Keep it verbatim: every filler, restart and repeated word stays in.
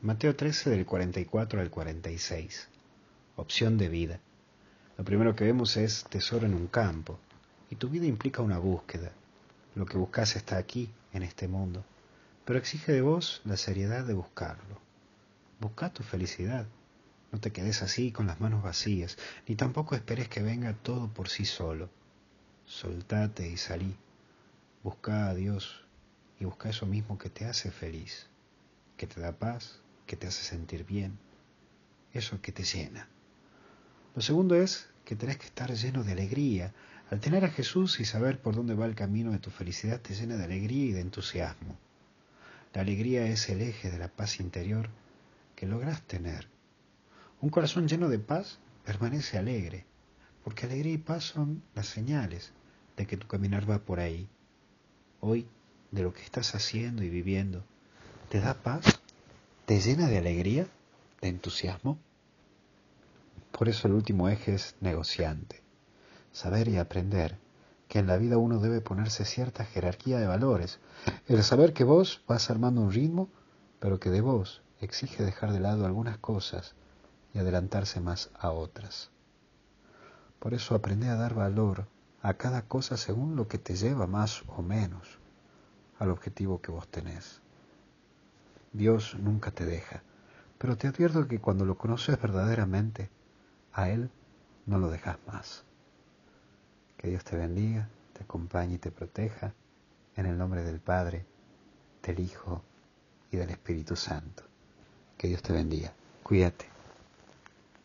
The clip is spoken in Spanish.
Mateo trece del cuarenta y cuatro al cuarenta y seis. Opción de vida. Lo primero que vemos es tesoro en un campo, y tu vida implica una búsqueda. Lo que buscas está aquí, en este mundo, pero exige de vos la seriedad de buscarlo. Busca tu felicidad. No te quedes así con las manos vacías, ni tampoco esperes que venga todo por sí solo. Soltate y salí. Busca a Dios y busca eso mismo que te hace feliz, que te da paz, que te hace sentir bien, eso que te llena. Lo segundo es que tenés que estar lleno de alegría. Al tener a Jesús y saber por dónde va el camino de tu felicidad te llena de alegría y de entusiasmo. La alegría es el eje de la paz interior que lográs tener. Un corazón lleno de paz permanece alegre, porque alegría y paz son las señales de que tu caminar va por ahí. Hoy, de lo que estás haciendo y viviendo, ¿te da paz? ¿Te llena de alegría? ¿De entusiasmo? Por eso el último eje es negociante. Saber y aprender que en la vida uno debe ponerse cierta jerarquía de valores. El saber que vos vas armando un ritmo, pero que de vos exige dejar de lado algunas cosas y adelantarse más a otras. Por eso aprende a dar valor a cada cosa según lo que te lleva más o menos al objetivo que vos tenés. Dios nunca te deja, pero te advierto que cuando lo conoces verdaderamente, a Él no lo dejas más. Que Dios te bendiga, te acompañe y te proteja, en el nombre del Padre, del Hijo y del Espíritu Santo. Que Dios te bendiga. Cuídate.